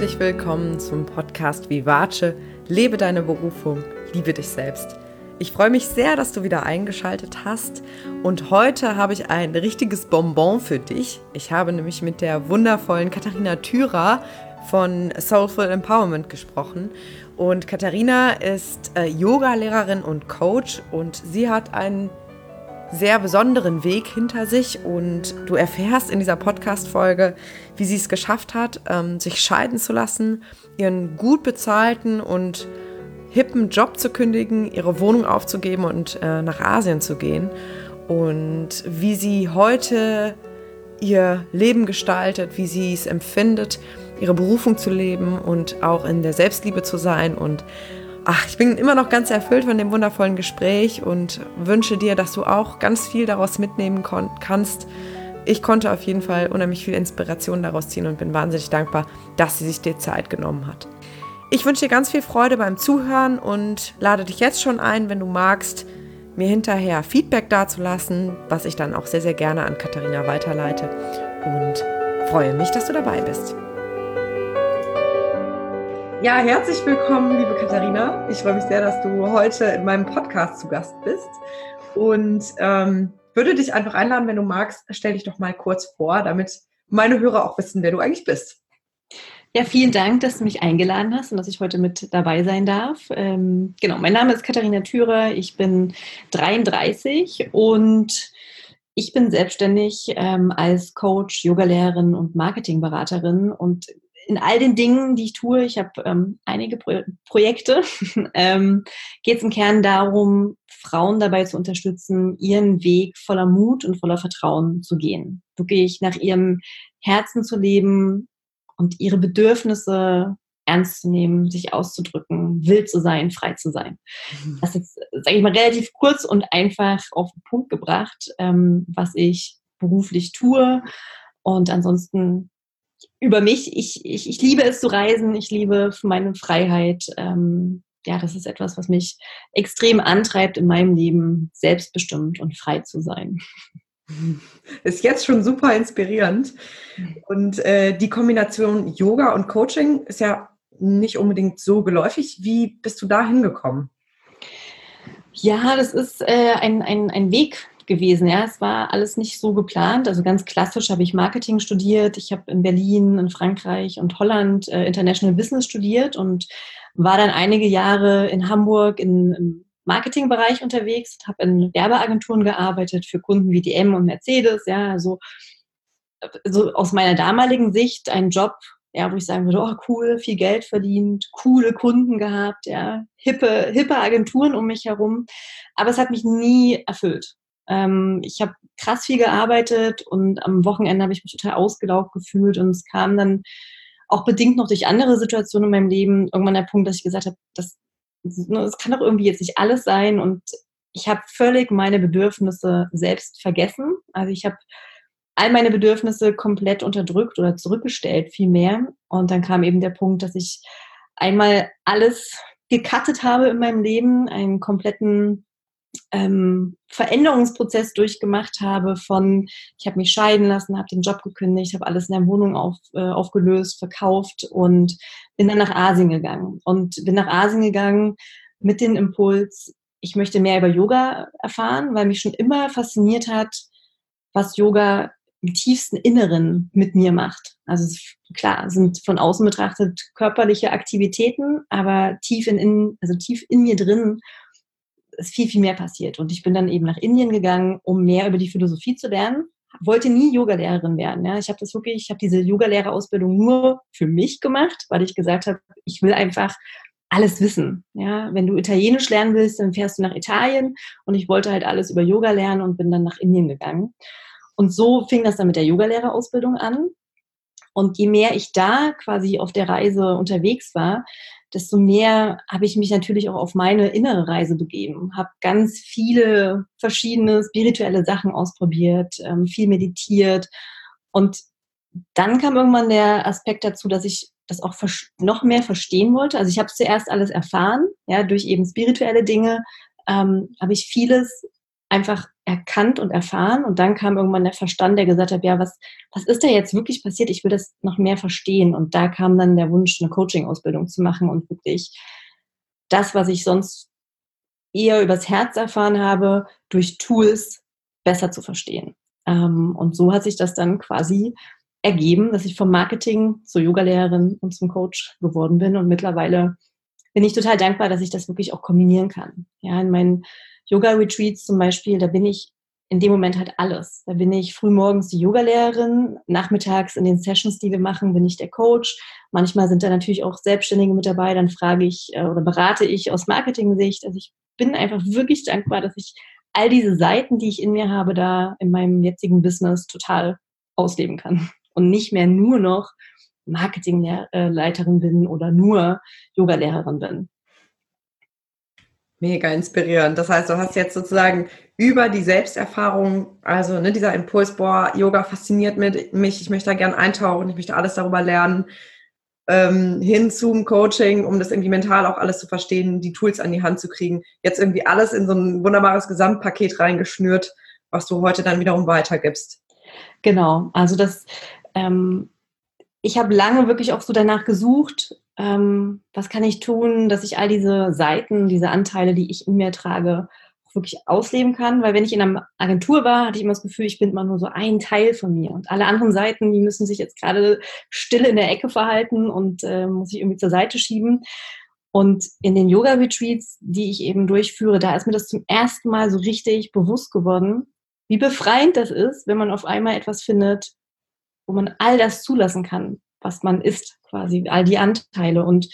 herzlich willkommen zum Podcast Vivace. Lebe deine Berufung, liebe dich selbst. Ich freue mich sehr, dass du wieder eingeschaltet hast und heute habe ich ein richtiges Bonbon für dich. Ich habe nämlich mit der wundervollen Katharina Thürer von Soulful Empowerment gesprochen und Katharina ist Yoga-Lehrerin und Coach und sie hat einen sehr besonderen Weg hinter sich und du erfährst in dieser Podcast-Folge, wie sie es geschafft hat, sich scheiden zu lassen, ihren gut bezahlten und hippen Job zu kündigen, ihre Wohnung aufzugeben und nach Asien zu gehen und wie sie heute ihr Leben gestaltet, wie sie es empfindet, ihre Berufung zu leben und auch in der Selbstliebe zu sein und ich bin immer noch ganz erfüllt von dem wundervollen Gespräch und wünsche dir, dass du auch ganz viel daraus mitnehmen kannst. Ich konnte auf jeden Fall unheimlich viel Inspiration daraus ziehen und bin wahnsinnig dankbar, dass sie sich dir Zeit genommen hat. Ich wünsche dir ganz viel Freude beim Zuhören und lade dich jetzt schon ein, wenn du magst, mir hinterher Feedback dazulassen, was ich dann auch sehr, sehr gerne an Katharina weiterleite und freue mich, dass du dabei bist. Ja, herzlich willkommen, liebe Katharina. Ich freue mich sehr, dass du heute in meinem Podcast zu Gast bist und würde dich einfach einladen, wenn du magst, stell dich doch mal kurz vor, damit meine Hörer auch wissen, wer du eigentlich bist. Ja, vielen Dank, dass du mich eingeladen hast und dass ich heute mit dabei sein darf. Genau, mein Name ist Katharina Thürer, ich bin 33 und ich bin selbstständig als Coach, Yogalehrerin und Marketingberaterin und in all den Dingen, die ich tue, ich habe einige Projekte, geht es im Kern darum, Frauen dabei zu unterstützen, ihren Weg voller Mut und voller Vertrauen zu gehen. Wirklich nach ihrem Herzen zu leben und ihre Bedürfnisse ernst zu nehmen, sich auszudrücken, wild zu sein, frei zu sein. Das ist, sage ich mal, relativ kurz und einfach auf den Punkt gebracht, was ich beruflich tue. Und ansonsten über mich, ich liebe es zu reisen, ich liebe meine Freiheit. Das ist etwas, was mich extrem antreibt in meinem Leben, selbstbestimmt und frei zu sein. Ist jetzt schon super inspirierend. Und die Kombination Yoga und Coaching ist ja nicht unbedingt so geläufig. Wie bist du da hingekommen? Ja, das ist ein Weg gewesen. Ja, es war alles nicht so geplant. Also ganz klassisch habe ich Marketing studiert. Ich habe in Berlin, in Frankreich und Holland International Business studiert und war dann einige Jahre in Hamburg im Marketingbereich unterwegs, habe in Werbeagenturen gearbeitet für Kunden wie DM und Mercedes. Ja, also so aus meiner damaligen Sicht ein Job, ja, wo ich sagen würde, oh cool, viel Geld verdient, coole Kunden gehabt, ja, hippe Agenturen um mich herum. Aber es hat mich nie erfüllt. Ich habe krass viel gearbeitet und am Wochenende habe ich mich total ausgelaugt gefühlt und es kam dann auch bedingt noch durch andere Situationen in meinem Leben irgendwann der Punkt, dass ich gesagt habe, das kann doch irgendwie jetzt nicht alles sein und ich habe völlig meine Bedürfnisse selbst vergessen. Also ich habe all meine Bedürfnisse komplett unterdrückt oder zurückgestellt vielmehr und dann kam eben der Punkt, dass ich einmal alles gecuttet habe in meinem Leben, einen kompletten Veränderungsprozess durchgemacht habe ich habe mich scheiden lassen, habe den Job gekündigt, habe alles in der Wohnung aufgelöst, verkauft und bin dann nach Asien gegangen. Und bin nach Asien gegangen mit dem Impuls, ich möchte mehr über Yoga erfahren, weil mich schon immer fasziniert hat, was Yoga im tiefsten Inneren mit mir macht. Also klar, sind von außen betrachtet körperliche Aktivitäten, aber tief in mir drin ist viel, viel mehr passiert. Und ich bin dann eben nach Indien gegangen, um mehr über die Philosophie zu lernen. Wollte nie Yogalehrerin werden. Ja. Ich habe diese Yogalehrerausbildung nur für mich gemacht, weil ich gesagt habe, ich will einfach alles wissen. Ja. Wenn du Italienisch lernen willst, dann fährst du nach Italien. Und ich wollte halt alles über Yoga lernen und bin dann nach Indien gegangen. Und so fing das dann mit der Yogalehrerausbildung an. Und je mehr ich da quasi auf der Reise unterwegs war, desto mehr habe ich mich natürlich auch auf meine innere Reise begeben, habe ganz viele verschiedene spirituelle Sachen ausprobiert, viel meditiert und dann kam irgendwann der Aspekt dazu, dass ich das auch noch mehr verstehen wollte. Also ich habe zuerst alles erfahren, ja, durch eben spirituelle Dinge habe ich vieles einfach erkannt und erfahren. Und dann kam irgendwann der Verstand, der gesagt hat, ja, was ist da jetzt wirklich passiert? Ich will das noch mehr verstehen. Und da kam dann der Wunsch, eine Coaching-Ausbildung zu machen und wirklich das, was ich sonst eher übers Herz erfahren habe, durch Tools besser zu verstehen. Und so hat sich das dann quasi ergeben, dass ich vom Marketing zur Yogalehrerin und zum Coach geworden bin. Und mittlerweile bin ich total dankbar, dass ich das wirklich auch kombinieren kann. Ja, in meinen Yoga-Retreats zum Beispiel, da bin ich in dem Moment halt alles. Da bin ich frühmorgens die Yogalehrerin, nachmittags in den Sessions, die wir machen, bin ich der Coach. Manchmal sind da natürlich auch Selbstständige mit dabei, dann frage ich oder berate ich aus Marketing-Sicht. Also ich bin einfach wirklich dankbar, dass ich all diese Seiten, die ich in mir habe, da in meinem jetzigen Business total ausleben kann. Und nicht mehr nur noch Marketingleiterin bin oder nur Yogalehrerin bin. Mega inspirierend. Das heißt, du hast jetzt sozusagen über die Selbsterfahrung, also dieser Impuls, boah, Yoga fasziniert mich, ich möchte da gern eintauchen, ich möchte alles darüber lernen, hin zum Coaching, um das irgendwie mental auch alles zu verstehen, die Tools an die Hand zu kriegen. Jetzt irgendwie alles in so ein wunderbares Gesamtpaket reingeschnürt, was du heute dann wiederum weitergibst. Genau, also ich habe lange wirklich auch so danach gesucht, was kann ich tun, dass ich all diese Seiten, diese Anteile, die ich in mir trage, auch wirklich ausleben kann. Weil wenn ich in einer Agentur war, hatte ich immer das Gefühl, ich bin immer nur so ein Teil von mir. Und alle anderen Seiten, die müssen sich jetzt gerade still in der Ecke verhalten und muss ich irgendwie zur Seite schieben. Und in den Yoga-Retreats, die ich eben durchführe, da ist mir das zum ersten Mal so richtig bewusst geworden, wie befreiend das ist, wenn man auf einmal etwas findet, wo man all das zulassen kann, was man ist, quasi, all die Anteile. Und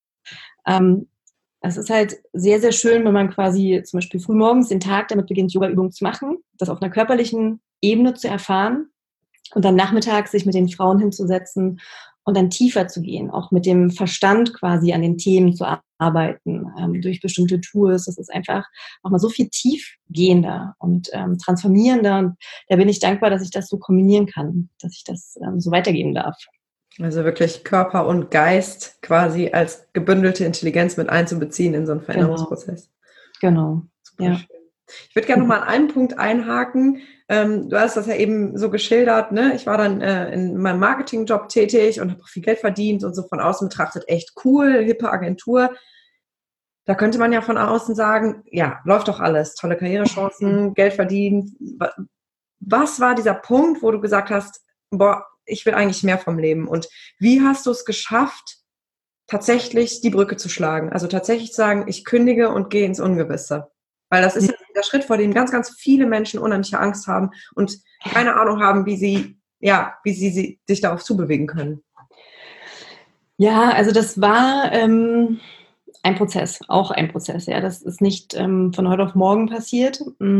es ist halt sehr, sehr schön, wenn man quasi zum Beispiel frühmorgens den Tag damit beginnt, Yoga-Übungen zu machen, das auf einer körperlichen Ebene zu erfahren und dann nachmittags sich mit den Frauen hinzusetzen und dann tiefer zu gehen, auch mit dem Verstand quasi an den Themen zu arbeiten, durch bestimmte Tools. Das ist einfach nochmal so viel tiefgehender und transformierender. Und da bin ich dankbar, dass ich das so kombinieren kann, dass ich das so weitergeben darf. Also wirklich Körper und Geist quasi als gebündelte Intelligenz mit einzubeziehen in so einen Veränderungsprozess. Genau. Super ja. Schön. Ich würde gerne noch mal an einem Punkt einhaken. Du hast das ja eben so geschildert, ne? Ich war dann in meinem Marketingjob tätig und habe auch viel Geld verdient und so von außen betrachtet echt cool, hippe Agentur. Da könnte man ja von außen sagen, ja, läuft doch alles, tolle Karrierechancen, Geld verdient. Was war dieser Punkt, wo du gesagt hast, boah, ich will eigentlich mehr vom Leben? Und wie hast du es geschafft, tatsächlich die Brücke zu schlagen? Also tatsächlich zu sagen, ich kündige und gehe ins Ungewisse. Weil das ist ja der Schritt, vor dem ganz, ganz viele Menschen unheimliche Angst haben und keine Ahnung haben, wie sie sich darauf zubewegen können. Ja, also das war ein Prozess, auch ein Prozess. Ja, das ist nicht von heute auf morgen passiert.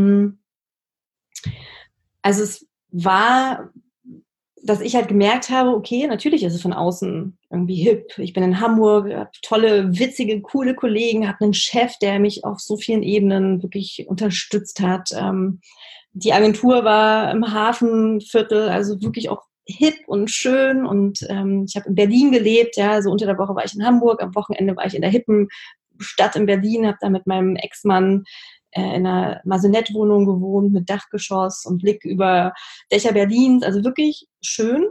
Also es war, dass ich halt gemerkt habe, okay, natürlich ist es von außen irgendwie hip. Ich bin in Hamburg, habe tolle, witzige, coole Kollegen, habe einen Chef, der mich auf so vielen Ebenen wirklich unterstützt hat. Die Agentur war im Hafenviertel, also wirklich auch hip und schön. Und ich habe in Berlin gelebt, ja, also unter der Woche war ich in Hamburg, am Wochenende war ich in der hippen Stadt in Berlin, habe da mit meinem Ex-Mann in einer Maisonette-Wohnung gewohnt mit Dachgeschoss und Blick über Dächer Berlins, also wirklich schön.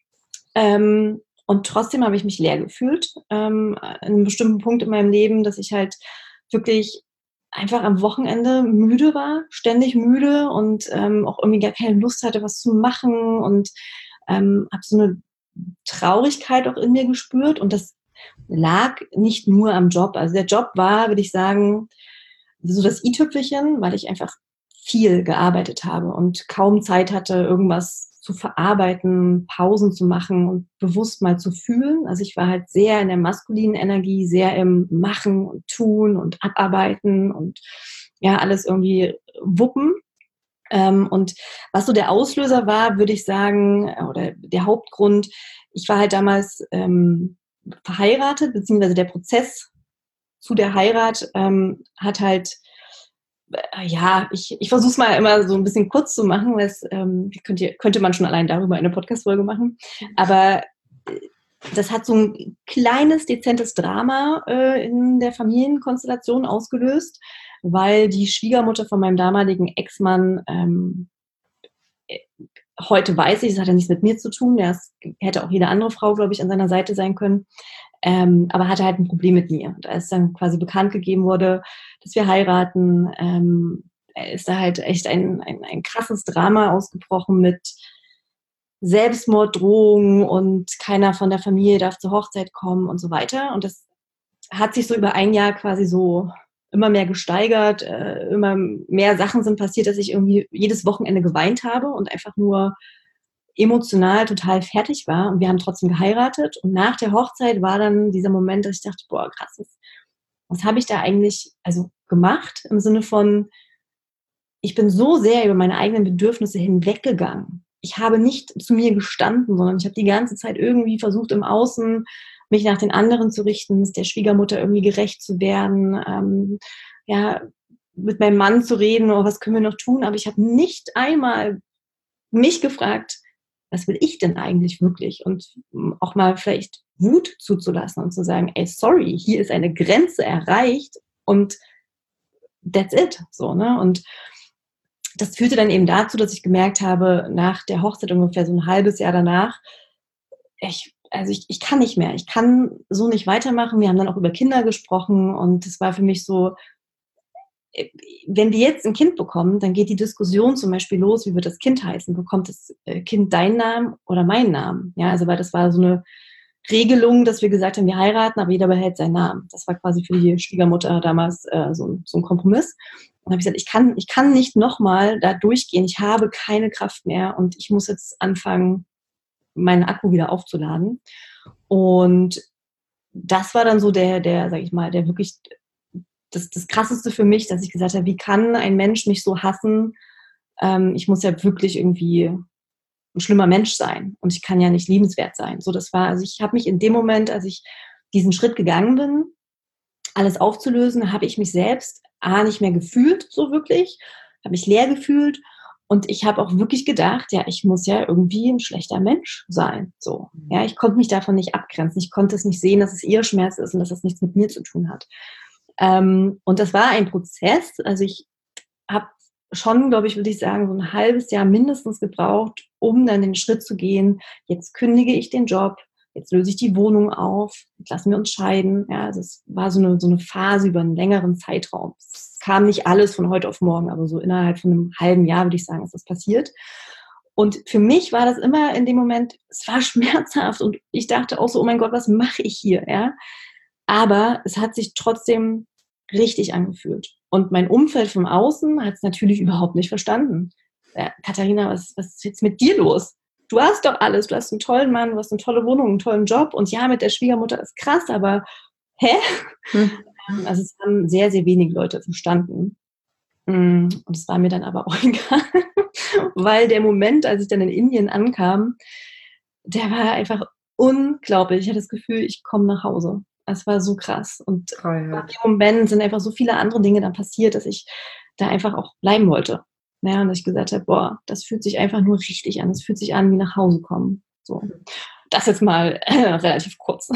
Und trotzdem habe ich mich leer gefühlt an einem bestimmten Punkt in meinem Leben, dass ich halt wirklich einfach am Wochenende müde war, ständig müde und auch irgendwie gar keine Lust hatte, was zu machen und habe so eine Traurigkeit auch in mir gespürt und das lag nicht nur am Job. Also der Job war, würde ich sagen, so das i-Tüpfelchen, weil ich einfach viel gearbeitet habe und kaum Zeit hatte, irgendwas zu verarbeiten, Pausen zu machen und bewusst mal zu fühlen. Also ich war halt sehr in der maskulinen Energie, sehr im Machen und Tun und Abarbeiten und ja, alles irgendwie wuppen. Und was so der Auslöser war, würde ich sagen, oder der Hauptgrund, ich war halt damals verheiratet, beziehungsweise der Prozess zu der Heirat hat halt, ja, ich versuche es mal immer so ein bisschen kurz zu machen, weil es könnte man schon allein darüber eine Podcast-Folge machen, aber das hat so ein kleines, dezentes Drama in der Familienkonstellation ausgelöst, weil die Schwiegermutter von meinem damaligen Ex-Mann, heute weiß ich, das hat ja nichts mit mir zu tun, das hätte auch jede andere Frau, glaube ich, an seiner Seite sein können, aber hatte halt ein Problem mit mir. Und als dann quasi bekannt gegeben wurde, dass wir heiraten, ist da halt echt ein krasses Drama ausgebrochen mit Selbstmorddrohungen und keiner von der Familie darf zur Hochzeit kommen und so weiter. Und das hat sich so über ein Jahr quasi so immer mehr gesteigert, immer mehr Sachen sind passiert, dass ich irgendwie jedes Wochenende geweint habe und einfach nur emotional total fertig war. Und wir haben trotzdem geheiratet. Und nach der Hochzeit war dann dieser Moment, dass ich dachte, boah, krass, was habe ich da eigentlich gemacht? Im Sinne von, ich bin so sehr über meine eigenen Bedürfnisse hinweggegangen. Ich habe nicht zu mir gestanden, sondern ich habe die ganze Zeit irgendwie versucht, im Außen mich nach den anderen zu richten, der Schwiegermutter irgendwie gerecht zu werden, mit meinem Mann zu reden, oh, was können wir noch tun? Aber ich habe nicht einmal mich gefragt, was will ich denn eigentlich wirklich? Und auch mal vielleicht Wut zuzulassen und zu sagen, ey, sorry, hier ist eine Grenze erreicht und that's it. So, ne? Und das führte dann eben dazu, dass ich gemerkt habe, nach der Hochzeit ungefähr so ein halbes Jahr danach, ich kann nicht mehr. Ich kann so nicht weitermachen. Wir haben dann auch über Kinder gesprochen und es war für mich so, wenn wir jetzt ein Kind bekommen, dann geht die Diskussion zum Beispiel los, wie wird das Kind heißen? Bekommt das Kind deinen Namen oder meinen Namen? Ja, also weil das war so eine Regelung, dass wir gesagt haben, wir heiraten, aber jeder behält seinen Namen. Das war quasi für die Schwiegermutter damals so ein Kompromiss. Und habe ich gesagt, ich kann nicht nochmal da durchgehen. Ich habe keine Kraft mehr und ich muss jetzt anfangen, meinen Akku wieder aufzuladen. Und das war dann so der sag ich mal, der wirklich das Krasseste für mich, dass ich gesagt habe, wie kann ein Mensch mich so hassen? Ich muss ja wirklich irgendwie ein schlimmer Mensch sein und ich kann ja nicht liebenswert sein. So, das war, also ich habe mich in dem Moment, als ich diesen Schritt gegangen bin, alles aufzulösen, habe ich mich selbst nicht mehr gefühlt, so wirklich, habe mich leer gefühlt und ich habe auch wirklich gedacht, ja, ich muss ja irgendwie ein schlechter Mensch sein. So, ja, ich konnte mich davon nicht abgrenzen, ich konnte es nicht sehen, dass es ihr Schmerz ist und dass es nichts mit mir zu tun hat. Und das war ein Prozess, also ich habe schon, glaube ich, würde ich sagen, so ein halbes Jahr mindestens gebraucht, um dann den Schritt zu gehen, jetzt kündige ich den Job, jetzt löse ich die Wohnung auf, jetzt lassen wir uns scheiden. Ja, also es war so eine Phase über einen längeren Zeitraum. Es kam nicht alles von heute auf morgen, aber so innerhalb von einem halben Jahr, würde ich sagen, ist das passiert. Und für mich war das immer in dem Moment, es war schmerzhaft und ich dachte auch so, oh mein Gott, was mache ich hier? Ja? Aber es hat sich trotzdem richtig angefühlt. Und mein Umfeld von außen hat es natürlich überhaupt nicht verstanden. Ja, Katharina, was ist jetzt mit dir los? Du hast doch alles, du hast einen tollen Mann, du hast eine tolle Wohnung, einen tollen Job und ja, mit der Schwiegermutter ist krass, aber hä? Also es haben sehr, sehr wenig Leute verstanden. Und es war mir dann aber auch egal, weil der Moment, als ich dann in Indien ankam, der war einfach unglaublich. Ich hatte das Gefühl, ich komme nach Hause. Es war so krass. Und in dem Moment sind einfach so viele andere Dinge dann passiert, dass ich da einfach auch bleiben wollte. Ja, und dass ich gesagt habe, boah, das fühlt sich einfach nur richtig an. Es fühlt sich an wie nach Hause kommen. So. Das jetzt mal relativ kurz.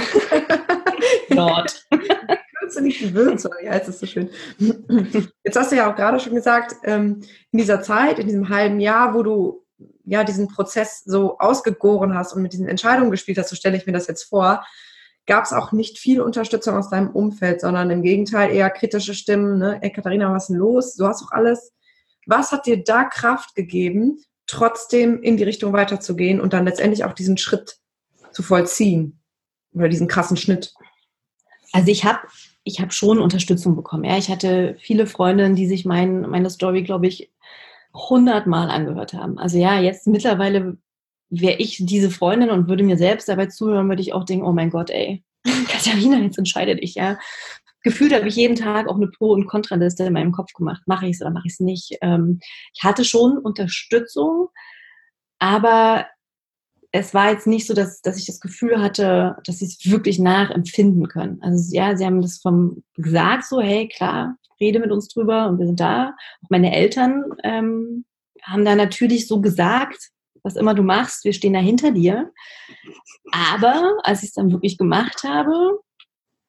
Dort. Kürze nicht die Würze, ja, jetzt ist so schön. Jetzt hast du ja auch gerade schon gesagt, in dieser Zeit, in diesem halben Jahr, wo du ja diesen Prozess so ausgegoren hast und mit diesen Entscheidungen gespielt hast, so stelle ich mir das jetzt vor, gab es auch nicht viel Unterstützung aus deinem Umfeld, sondern im Gegenteil eher kritische Stimmen, ne? Ey, Katharina, was ist denn los? Du hast doch alles. Was hat dir da Kraft gegeben, trotzdem in die Richtung weiterzugehen und dann letztendlich auch diesen Schritt zu vollziehen oder diesen krassen Schnitt? Also ich hab schon Unterstützung bekommen. Ja. Ich hatte viele Freundinnen, die sich meine Story, glaube ich, 100-mal angehört haben. Also ja, jetzt mittlerweile wäre ich diese Freundin und würde mir selbst dabei zuhören, würde ich auch denken, oh mein Gott, ey, Katharina, jetzt entscheide dich, ja. Gefühlt habe ich jeden Tag auch eine Pro- und Kontraliste in meinem Kopf gemacht. Mache ich es oder mache ich es nicht? Ich hatte schon Unterstützung, aber es war jetzt nicht so, dass ich das Gefühl hatte, dass sie es wirklich nachempfinden können. Also ja, sie haben das gesagt so, hey, klar, rede mit uns drüber und wir sind da. Auch meine Eltern haben da natürlich so gesagt, was immer du machst, wir stehen da hinter dir. Aber als ich es dann wirklich gemacht habe,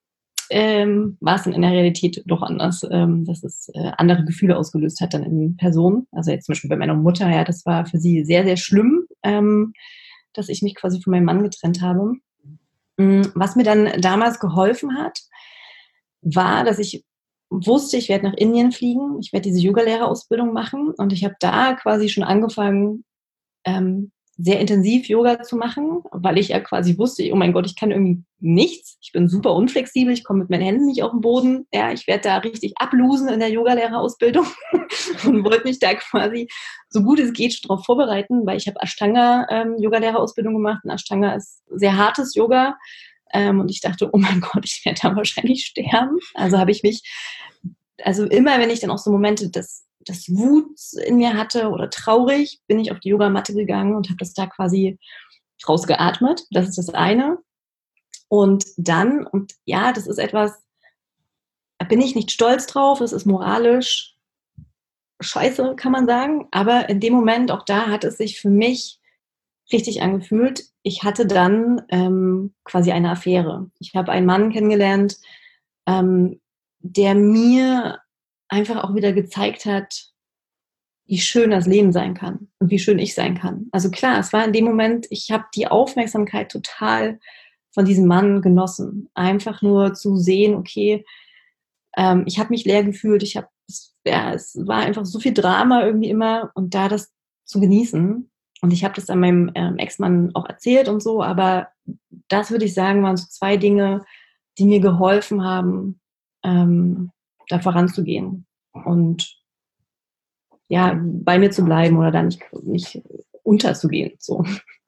war es dann in der Realität doch anders, dass es andere Gefühle ausgelöst hat dann in Person. Also jetzt zum Beispiel bei meiner Mutter, ja, das war für sie sehr, sehr schlimm, dass ich mich quasi von meinem Mann getrennt habe. Was mir dann damals geholfen hat, war, dass ich wusste, ich werde nach Indien fliegen, ich werde diese Yogalehrerausbildung machen und ich habe da quasi schon angefangen, sehr intensiv Yoga zu machen, weil ich ja quasi wusste, oh mein Gott, ich kann irgendwie nichts, ich bin super unflexibel, ich komme mit meinen Händen nicht auf den Boden, ja, ich werde da richtig ablosen in der Yogalehrerausbildung und wollte mich da quasi so gut es geht darauf vorbereiten, weil ich habe Ashtanga-Yogalehrerausbildung gemacht und Ashtanga ist sehr hartes Yoga. Und ich dachte, oh mein Gott, ich werde da wahrscheinlich sterben. Also habe ich mich, also immer, wenn ich dann auch so Momente des Wut in mir hatte oder traurig, bin ich auf die Yogamatte gegangen und habe das da quasi rausgeatmet. Das ist das eine. Und dann, und ja, das ist etwas, da bin ich nicht stolz drauf, das ist moralisch scheiße, kann man sagen. Aber in dem Moment, auch da hat es sich für mich richtig angefühlt. Ich hatte dann quasi eine Affäre. Ich habe einen Mann kennengelernt, der mir einfach auch wieder gezeigt hat, wie schön das Leben sein kann und wie schön ich sein kann. Also klar, es war in dem Moment, ich habe die Aufmerksamkeit total von diesem Mann genossen. Einfach nur zu sehen, okay, ich habe mich leer gefühlt, es war einfach so viel Drama irgendwie immer und da das zu genießen. Und ich habe das an meinem Ex-Mann auch erzählt und so, aber das würde ich sagen, waren so 2 Dinge, die mir geholfen haben, da voranzugehen und ja, bei mir zu bleiben oder da nicht unterzugehen. So.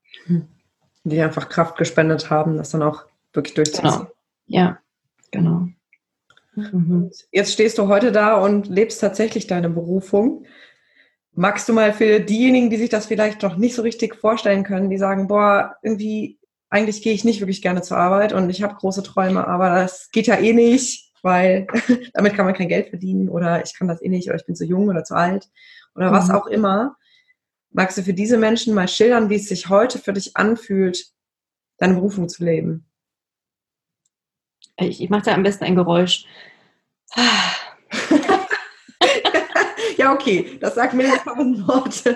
Die einfach Kraft gespendet haben, das dann auch wirklich durchzuziehen. Genau. Ja, genau. Mhm. Jetzt stehst du heute da und lebst tatsächlich deine Berufung. Magst du mal für diejenigen, die sich das vielleicht noch nicht so richtig vorstellen können, die sagen, boah, irgendwie, eigentlich gehe ich nicht wirklich gerne zur Arbeit und ich habe große Träume, aber das geht ja eh nicht, weil damit kann man kein Geld verdienen oder ich kann das eh nicht oder ich bin zu jung oder zu alt oder was auch immer. Magst du für diese Menschen mal schildern, wie es sich heute für dich anfühlt, deine Berufung zu leben? Ich mache da am besten ein Geräusch. Ja, okay, das sagt mir jetzt 1000 Worte.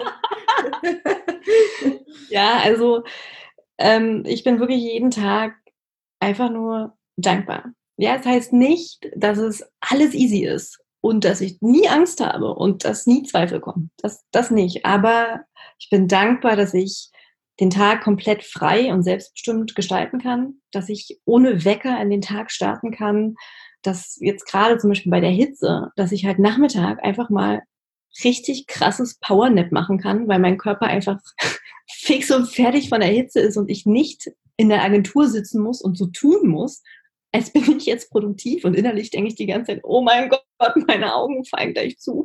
Ja, also ich bin wirklich jeden Tag einfach nur dankbar. Ja, das heißt nicht, dass es alles easy ist und dass ich nie Angst habe und dass nie Zweifel kommen. Das nicht. Aber ich bin dankbar, dass ich den Tag komplett frei und selbstbestimmt gestalten kann, dass ich ohne Wecker in den Tag starten kann, dass jetzt gerade zum Beispiel bei der Hitze, dass ich halt Nachmittag einfach mal richtig krasses Powernap machen kann, weil mein Körper einfach fix und fertig von der Hitze ist und ich nicht in der Agentur sitzen muss und so tun muss, als bin ich jetzt produktiv und innerlich denke ich die ganze Zeit, oh mein Gott, meine Augen fallen gleich zu.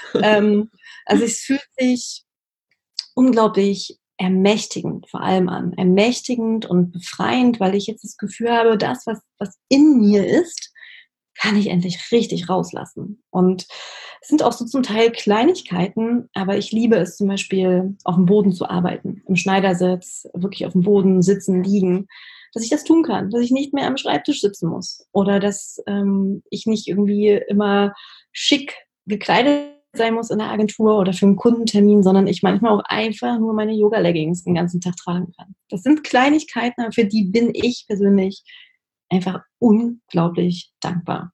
Also es fühlt sich unglaublich ermächtigend vor allem an. Ermächtigend und befreiend, weil ich jetzt das Gefühl habe, das, was in mir ist, kann ich endlich richtig rauslassen. Und es sind auch so zum Teil Kleinigkeiten, aber ich liebe es zum Beispiel, auf dem Boden zu arbeiten, im Schneidersitz, wirklich auf dem Boden sitzen, liegen, dass ich das tun kann, dass ich nicht mehr am Schreibtisch sitzen muss oder dass ich nicht irgendwie immer schick gekleidet sein muss in der Agentur oder für einen Kundentermin, sondern ich manchmal auch einfach nur meine Yoga-Leggings den ganzen Tag tragen kann. Das sind Kleinigkeiten, aber für die bin ich persönlich einfach unglaublich dankbar.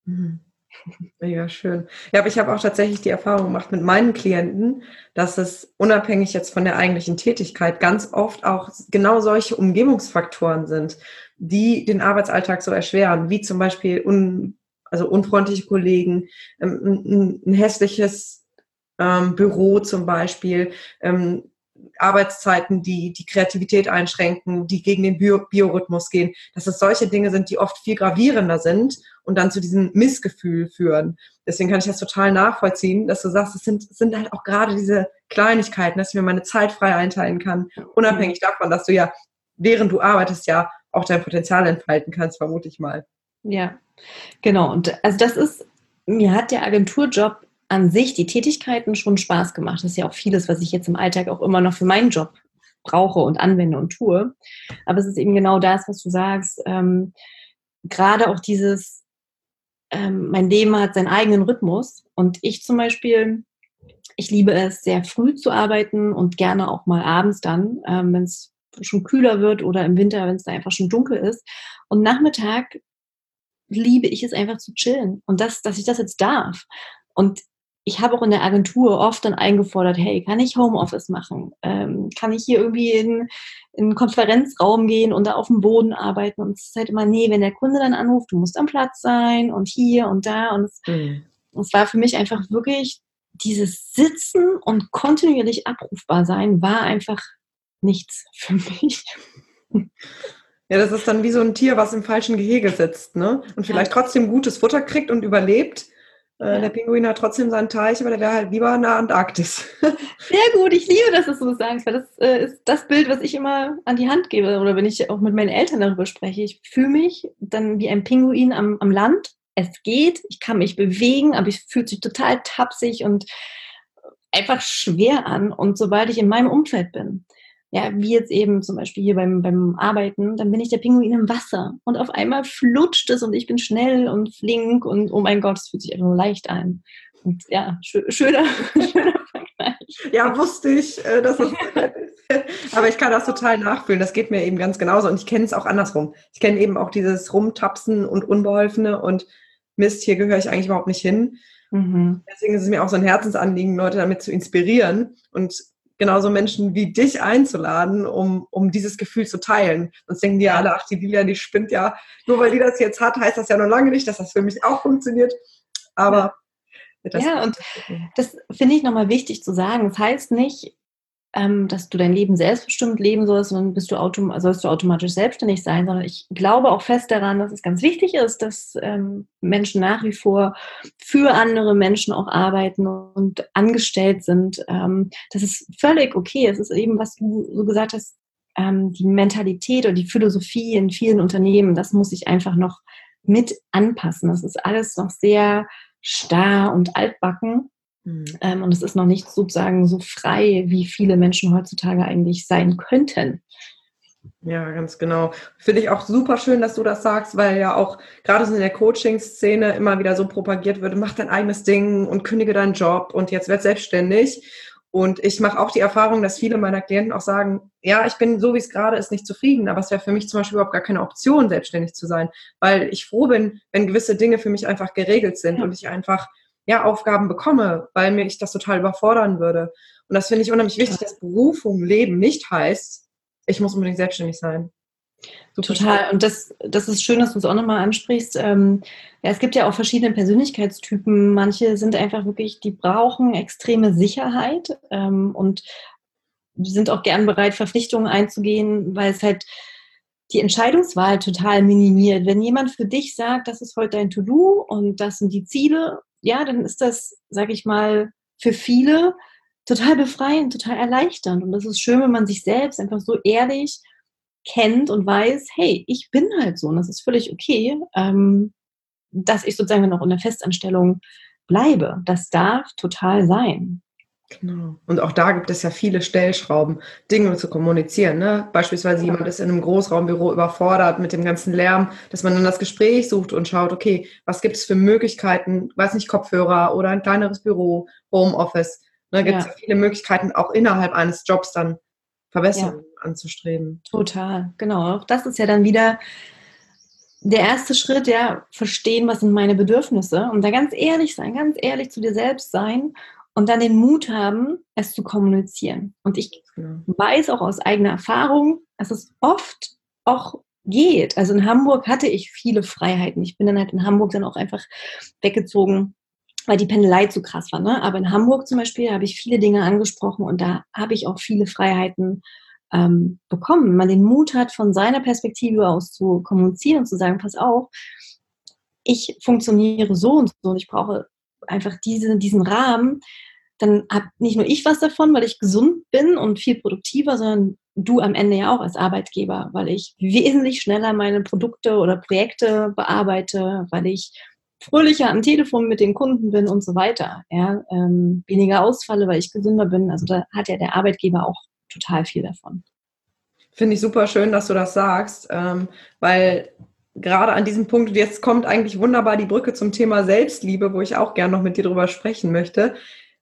Mega schön. Ja, aber ich habe auch tatsächlich die Erfahrung gemacht mit meinen Klienten, dass es unabhängig jetzt von der eigentlichen Tätigkeit ganz oft auch genau solche Umgebungsfaktoren sind, die den Arbeitsalltag so erschweren, wie zum Beispiel unfreundliche Kollegen, ein hässliches Büro zum Beispiel, Arbeitszeiten, die die Kreativität einschränken, die gegen den Biorhythmus gehen, dass es solche Dinge sind, die oft viel gravierender sind und dann zu diesem Missgefühl führen. Deswegen kann ich das total nachvollziehen, dass du sagst, es sind halt auch gerade diese Kleinigkeiten, dass ich mir meine Zeit frei einteilen kann, unabhängig davon, dass du ja, während du arbeitest, ja auch dein Potenzial entfalten kannst, vermute ich mal. Ja, genau. Und also mir hat der Agenturjob an sich, die Tätigkeiten schon Spaß gemacht. Das ist ja auch vieles, was ich jetzt im Alltag auch immer noch für meinen Job brauche und anwende und tue. Aber es ist eben genau das, was du sagst. gerade auch dieses, mein Leben hat seinen eigenen Rhythmus und ich zum Beispiel, ich liebe es, sehr früh zu arbeiten und gerne auch mal abends dann, wenn es schon kühler wird oder im Winter, wenn es da einfach schon dunkel ist. Und Nachmittag liebe ich es einfach zu chillen und dass ich das jetzt darf. Und ich habe auch in der Agentur oft dann eingefordert, hey, kann ich Homeoffice machen? Kann ich hier irgendwie in einen Konferenzraum gehen und da auf dem Boden arbeiten? Und es ist halt immer, nee, wenn der Kunde dann anruft, du musst am Platz sein und hier und da. Und es war für mich einfach wirklich dieses Sitzen und kontinuierlich abrufbar sein war einfach nichts für mich. Ja, das ist dann wie so ein Tier, was im falschen Gehege sitzt, ne? Und vielleicht trotzdem gutes Futter kriegt und überlebt. Der Pinguin hat trotzdem seinen Teich, aber der wäre halt lieber in der Antarktis. Sehr gut, ich liebe, dass du es so sagst, weil das ist das Bild, was ich immer an die Hand gebe oder wenn ich auch mit meinen Eltern darüber spreche. Ich fühle mich dann wie ein Pinguin am Land. Es geht, ich kann mich bewegen, aber es fühlt sich total tapsig und einfach schwer an. Und sobald ich in meinem Umfeld bin, ja, wie jetzt eben zum Beispiel hier beim Arbeiten, dann bin ich der Pinguin im Wasser und auf einmal flutscht es und ich bin schnell und flink und oh mein Gott, es fühlt sich einfach nur leicht an. Und ja, schöner Vergleich. Ja, wusste ich, dass es ist. Aber ich kann das total nachfühlen. Das geht mir eben ganz genauso. Und ich kenne es auch andersrum. Ich kenne eben auch dieses Rumtapsen und Unbeholfene und Mist, hier gehöre ich eigentlich überhaupt nicht hin. Deswegen ist es mir auch so ein Herzensanliegen, Leute damit zu inspirieren und genauso Menschen wie dich einzuladen, um dieses Gefühl zu teilen. Sonst denken die ja alle, ach, die Lilian, die spinnt ja. Nur weil die das jetzt hat, heißt das ja noch lange nicht, dass das für mich auch funktioniert. Aber und das finde ich nochmal wichtig zu sagen. Das heißt nicht, dass du dein Leben selbstbestimmt leben sollst, sondern sollst du automatisch selbstständig sein, sondern ich glaube auch fest daran, dass es ganz wichtig ist, dass Menschen nach wie vor für andere Menschen auch arbeiten und angestellt sind. Das ist völlig okay. Es ist eben, was du so gesagt hast, die Mentalität oder die Philosophie in vielen Unternehmen, das muss sich einfach noch mit anpassen. Das ist alles noch sehr starr und altbacken. Und es ist noch nicht sozusagen so frei, wie viele Menschen heutzutage eigentlich sein könnten. Ja, ganz genau. Finde ich auch super schön, dass du das sagst, weil ja auch gerade so in der Coaching-Szene immer wieder so propagiert wird, mach dein eigenes Ding und kündige deinen Job und jetzt werd selbstständig. Und ich mache auch die Erfahrung, dass viele meiner Klienten auch sagen, ja, ich bin so, wie es gerade ist, nicht zufrieden, aber es wäre für mich zum Beispiel überhaupt gar keine Option, selbstständig zu sein, weil ich froh bin, wenn gewisse Dinge für mich einfach geregelt sind und ich einfach Aufgaben bekomme, weil ich das total überfordern würde. Und das finde ich unheimlich wichtig, dass Berufung, Leben nicht heißt, ich muss unbedingt selbstständig sein. Super total. Schön. Und das ist schön, dass du es auch nochmal ansprichst. Es gibt ja auch verschiedene Persönlichkeitstypen. Manche sind einfach wirklich, die brauchen extreme Sicherheit und sind auch gern bereit, Verpflichtungen einzugehen, weil es halt die Entscheidungswahl total minimiert. Wenn jemand für dich sagt, das ist heute dein To-Do und das sind die Ziele, ja, dann ist das, sage ich mal, für viele total befreiend, total erleichternd. Und das ist schön, wenn man sich selbst einfach so ehrlich kennt und weiß, hey, ich bin halt so und das ist völlig okay, dass ich sozusagen noch in der Festanstellung bleibe. Das darf total sein. Genau. Und auch da gibt es ja viele Stellschrauben, Dinge zu kommunizieren. Ne? Beispielsweise jemand ist in einem Großraumbüro überfordert mit dem ganzen Lärm, dass man dann das Gespräch sucht und schaut, okay, was gibt es für Möglichkeiten, weiß nicht, Kopfhörer oder ein kleineres Büro, Homeoffice. Da gibt es ja viele Möglichkeiten, auch innerhalb eines Jobs dann Verbesserungen anzustreben. Total, genau. Auch das ist ja dann wieder der erste Schritt, ja, verstehen, was sind meine Bedürfnisse und da ganz ehrlich sein, ganz ehrlich zu dir selbst sein und dann den Mut haben, es zu kommunizieren. Und ich weiß auch aus eigener Erfahrung, dass es oft auch geht. Also in Hamburg hatte ich viele Freiheiten. Ich bin dann halt in Hamburg dann auch einfach weggezogen, weil die Pendelei zu krass war. Ne? Aber in Hamburg zum Beispiel habe ich viele Dinge angesprochen und da habe ich auch viele Freiheiten bekommen. Wenn man den Mut hat, von seiner Perspektive aus zu kommunizieren und zu sagen, pass auf, ich funktioniere so und so und ich brauche einfach diesen Rahmen, dann habe nicht nur ich was davon, weil ich gesund bin und viel produktiver, sondern du am Ende ja auch als Arbeitgeber, weil ich wesentlich schneller meine Produkte oder Projekte bearbeite, weil ich fröhlicher am Telefon mit den Kunden bin und so weiter. Ja, weniger ausfalle, weil ich gesünder bin. Also da hat ja der Arbeitgeber auch total viel davon. Finde ich super schön, dass du das sagst, weil gerade an diesem Punkt, jetzt kommt eigentlich wunderbar die Brücke zum Thema Selbstliebe, wo ich auch gern noch mit dir drüber sprechen möchte.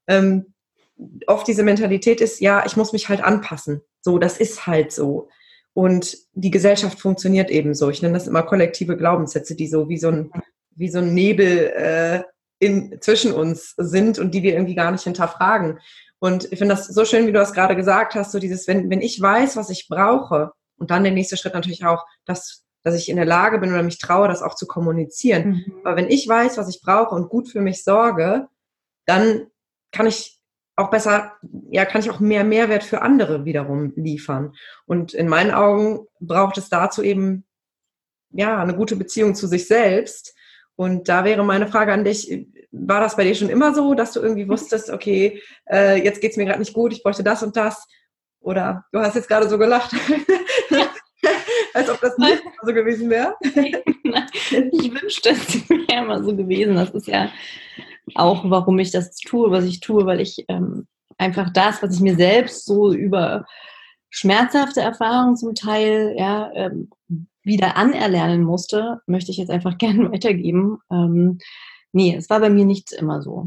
Oft diese Mentalität ist, ja, ich muss mich halt anpassen. So, das ist halt so. Und die Gesellschaft funktioniert eben so. Ich nenne das immer kollektive Glaubenssätze, die so wie so ein Nebel zwischen uns sind und die wir irgendwie gar nicht hinterfragen. Und ich finde das so schön, wie du das gerade gesagt hast, so dieses, wenn ich weiß, was ich brauche, und dann der nächste Schritt natürlich auch, dass ich in der Lage bin oder mich traue, das auch zu kommunizieren. Aber wenn ich weiß, was ich brauche und gut für mich sorge, dann kann ich auch besser, ja, kann ich auch mehr Mehrwert für andere wiederum liefern. Und in meinen Augen braucht es dazu eben, ja, eine gute Beziehung zu sich selbst. Und da wäre meine Frage an dich, war das bei dir schon immer so, dass du irgendwie wusstest, okay, jetzt geht's mir gerade nicht gut, ich bräuchte das und das? Oder du hast jetzt gerade so gelacht, als ob das nicht so gewesen wäre. Ich wünschte, es wäre immer so gewesen. Das ist ja auch, warum ich das tue, was ich tue, weil ich einfach das, was ich mir selbst so über schmerzhafte Erfahrungen zum Teil wieder anerlernen musste, möchte ich jetzt einfach gerne weitergeben. Nee, es war bei mir nicht immer so.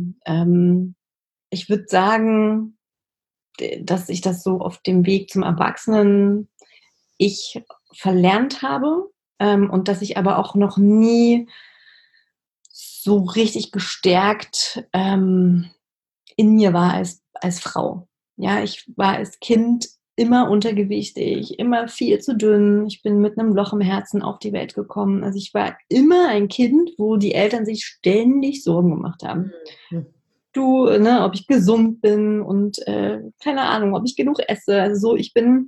Ich würde sagen, dass ich das so auf dem Weg zum Erwachsenen ich verlernt habe und dass ich aber auch noch nie so richtig gestärkt in mir war als Frau. Ja, ich war als Kind immer untergewichtig, immer viel zu dünn. Ich bin mit einem Loch im Herzen auf die Welt gekommen. Also ich war immer ein Kind, wo die Eltern sich ständig Sorgen gemacht haben. Du, ne, ob ich gesund bin und keine Ahnung, ob ich genug esse. Also so, ich bin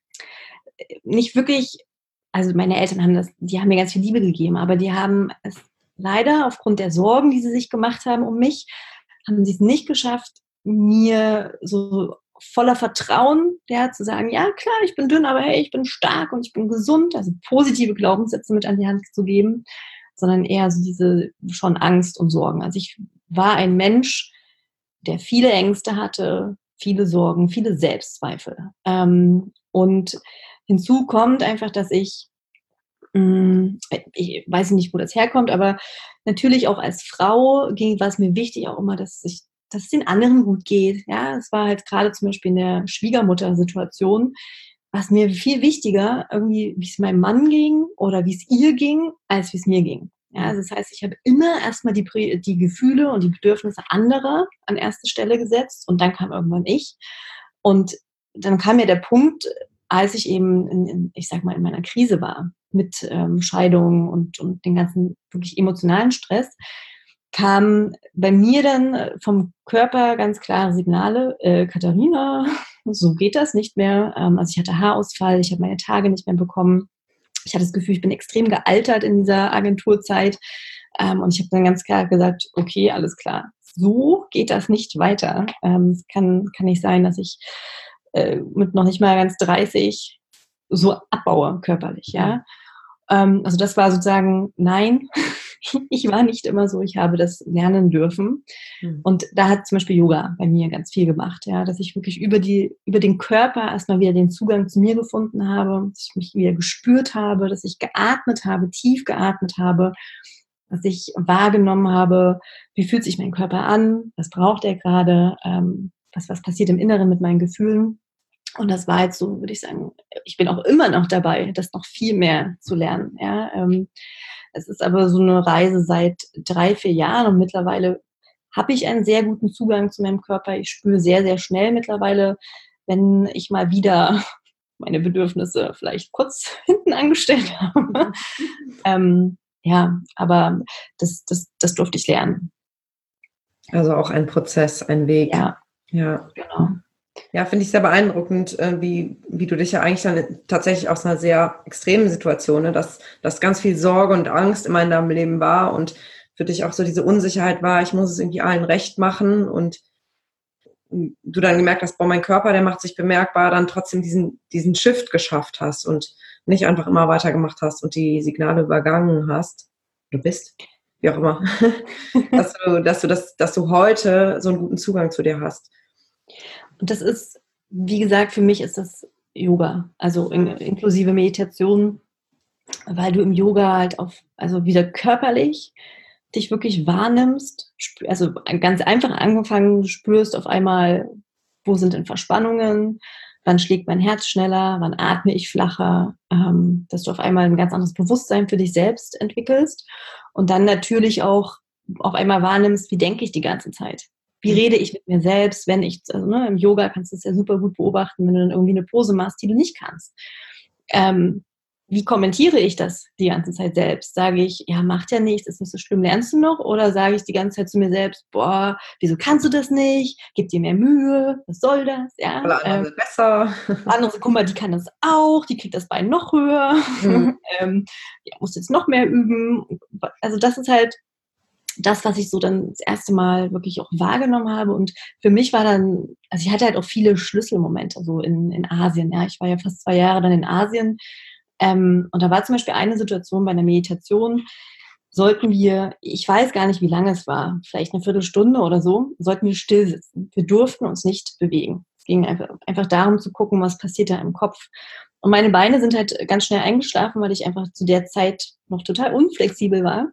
nicht wirklich, also meine Eltern die haben mir ganz viel Liebe gegeben, aber die haben es leider aufgrund der Sorgen, die sie sich gemacht haben um mich, haben sie es nicht geschafft, mir so voller Vertrauen, ja, zu sagen, ja klar, ich bin dünn, aber hey, ich bin stark und ich bin gesund, also positive Glaubenssätze mit an die Hand zu geben, sondern eher so diese schon Angst und Sorgen. Also ich war ein Mensch, der viele Ängste hatte, viele Sorgen, viele Selbstzweifel. Und hinzu kommt einfach, dass ich weiß nicht, wo das herkommt, aber natürlich auch als Frau war es mir wichtig auch immer, dass es den anderen gut geht. Ja, es war halt gerade zum Beispiel in der Schwiegermutter-Situation, was mir viel wichtiger, irgendwie, wie es meinem Mann ging oder wie es ihr ging, als wie es mir ging. Ja, also das heißt, ich habe immer erstmal die Gefühle und die Bedürfnisse anderer an erste Stelle gesetzt und dann kam irgendwann ich. Und dann kam mir der Punkt, als ich eben ich sag mal, in meiner Krise war, mit Scheidung und den ganzen wirklich emotionalen Stress, kam bei mir dann vom Körper ganz klare Signale, Katharina, so geht das nicht mehr. Also ich hatte Haarausfall, ich habe meine Tage nicht mehr bekommen. Ich hatte das Gefühl, ich bin extrem gealtert in dieser Agenturzeit. Und ich habe dann ganz klar gesagt, okay, alles klar, so geht das nicht weiter. Es kann nicht sein, dass ich mit noch nicht mal ganz 30 so abbaue körperlich, ja. Also das war sozusagen, nein, ich war nicht immer so, ich habe das lernen dürfen. Und da hat zum Beispiel Yoga bei mir ganz viel gemacht, ja, dass ich wirklich über den Körper erstmal wieder den Zugang zu mir gefunden habe, dass ich mich wieder gespürt habe, dass ich geatmet habe, tief geatmet habe, dass ich wahrgenommen habe, wie fühlt sich mein Körper an, was braucht er gerade, was passiert im Inneren mit meinen Gefühlen. Und das war jetzt so, würde ich sagen, ich bin auch immer noch dabei, das noch viel mehr zu lernen. Ja. Es ist aber so eine Reise seit 3-4 Jahren und mittlerweile habe ich einen sehr guten Zugang zu meinem Körper. Ich spüre sehr, sehr schnell mittlerweile, wenn ich mal wieder meine Bedürfnisse vielleicht kurz hinten angestellt habe. Ja, aber das durfte ich lernen. Also auch ein Prozess, ein Weg. Ja, genau. Ja, finde ich sehr beeindruckend, wie du dich ja eigentlich dann tatsächlich aus einer sehr extremen Situation, ne, dass ganz viel Sorge und Angst immer in deinem Leben war und für dich auch so diese Unsicherheit war, ich muss es irgendwie allen recht machen und du dann gemerkt hast, boah, mein Körper, der macht sich bemerkbar, dann trotzdem diesen Shift geschafft hast und nicht einfach immer weitergemacht hast und die Signale übergangen hast. Du bist, wie auch immer, dass du heute so einen guten Zugang zu dir hast. Und das ist, wie gesagt, für mich ist das Yoga, also inklusive Meditation. weil du im Yoga halt also wieder körperlich dich wirklich wahrnimmst, also ganz einfach angefangen, du spürst auf einmal, wo sind denn Verspannungen, wann schlägt mein Herz schneller, wann atme ich flacher, dass du auf einmal ein ganz anderes Bewusstsein für dich selbst entwickelst und dann natürlich auch auf einmal wahrnimmst, wie denke ich die ganze Zeit. Wie rede ich mit mir selbst, wenn ich, also im Yoga kannst du es ja super gut beobachten, wenn du dann irgendwie eine Pose machst, die du nicht kannst. Wie kommentiere ich das die ganze Zeit selbst? Sage ich, ja, macht ja nichts, ist nicht so schlimm, lernst du noch? Oder sage ich die ganze Zeit zu mir selbst, boah, wieso kannst du das nicht? Gib dir mehr Mühe, was soll das? Ja, Alle anderen sind besser. andere, guck mal, die kann das auch, die kriegt das Bein noch höher, ja, muss jetzt noch mehr üben. Also das ist halt das, was ich so dann das erste Mal wirklich auch wahrgenommen habe. Und für mich war dann, also ich hatte halt auch viele Schlüsselmomente so in Asien. Ja, ich war ja fast 2 Jahre dann in Asien. Und da war zum Beispiel eine Situation bei einer Meditation, sollten wir, ich weiß gar nicht, wie lange es war, vielleicht eine Viertelstunde oder so, sollten wir still sitzen. Wir durften uns nicht bewegen. Es ging einfach darum zu gucken, was passiert da im Kopf. Und meine Beine sind halt ganz schnell eingeschlafen, weil ich einfach zu der Zeit noch total unflexibel war.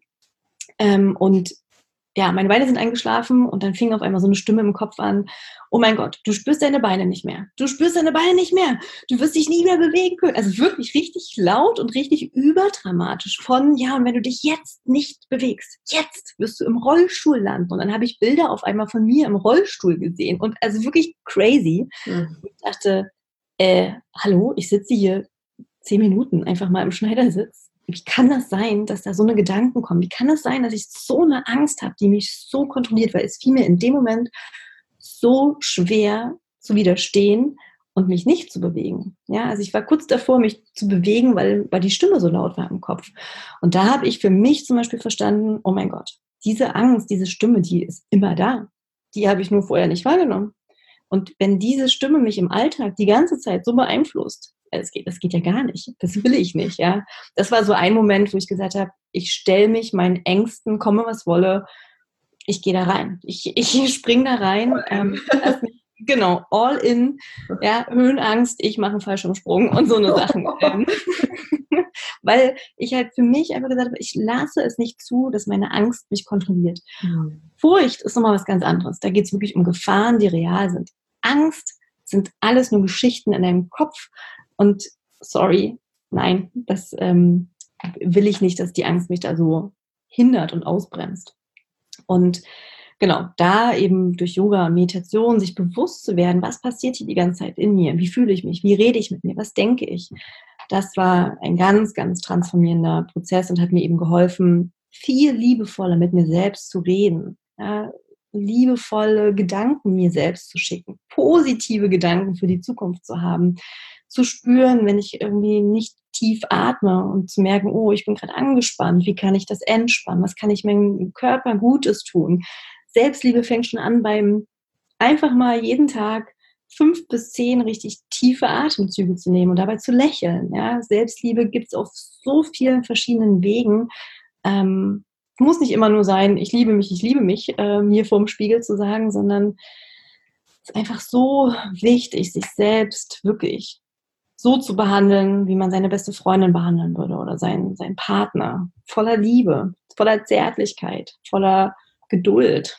Und ja, meine Beine sind eingeschlafen und dann fing auf einmal so eine Stimme im Kopf an, oh mein Gott, du spürst deine Beine nicht mehr. Du spürst deine Beine nicht mehr. Du wirst dich nie mehr bewegen können. Also wirklich richtig laut und richtig überdramatisch von, ja, und wenn du dich jetzt nicht bewegst, jetzt wirst du im Rollstuhl landen. Und dann habe ich Bilder auf einmal von mir im Rollstuhl gesehen und also wirklich crazy. Und ich dachte, hallo, ich sitze hier 10 Minuten einfach mal im Schneidersitz. Wie kann das sein, dass da so eine Gedanken kommen? Wie kann es sein, dass ich so eine Angst habe, die mich so kontrolliert? Weil es fiel mir in dem Moment so schwer zu widerstehen und mich nicht zu bewegen. Ja, also ich war kurz davor, mich zu bewegen, weil die Stimme so laut war im Kopf. Und da habe ich für mich zum Beispiel verstanden, oh mein Gott, diese Angst, diese Stimme, die ist immer da. Die habe ich nur vorher nicht wahrgenommen. Und wenn diese Stimme mich im Alltag die ganze Zeit so beeinflusst, das geht ja gar nicht. Das will ich nicht, ja. Das war so ein Moment, wo ich gesagt habe, ich stelle mich meinen Ängsten, komme was wolle, ich gehe da rein. Ich springe da rein. Genau, all in, ja, Höhenangst, ich mache einen Fallschirmsprung und so eine Sachen. Weil ich halt für mich einfach gesagt habe, ich lasse es nicht zu, dass meine Angst mich kontrolliert. Furcht ist nochmal was ganz anderes. Da geht es wirklich um Gefahren, die real sind. Angst sind alles nur Geschichten in deinem Kopf. Und sorry, nein, das will ich nicht, dass die Angst mich da so hindert und ausbremst. Und genau, da eben durch Yoga und Meditation sich bewusst zu werden, was passiert hier die ganze Zeit in mir, wie fühle ich mich, wie rede ich mit mir, was denke ich. Das war ein ganz, ganz transformierender Prozess und hat mir eben geholfen, viel liebevoller mit mir selbst zu reden, ja, liebevolle Gedanken mir selbst zu schicken, positive Gedanken für die Zukunft zu haben, zu spüren, wenn ich irgendwie nicht tief atme und zu merken, oh, ich bin gerade angespannt, wie kann ich das entspannen, was kann ich meinem Körper Gutes tun. Selbstliebe fängt schon an beim einfach mal jeden Tag 5 bis 10 richtig tiefe Atemzüge zu nehmen und dabei zu lächeln. Ja? Selbstliebe gibt es auf so vielen verschiedenen Wegen. Muss nicht immer nur sein, ich liebe mich, mir vorm Spiegel zu sagen, sondern es ist einfach so wichtig, sich selbst wirklich so zu behandeln, wie man seine beste Freundin behandeln würde oder seinen Partner. Voller Liebe, voller Zärtlichkeit, voller Geduld.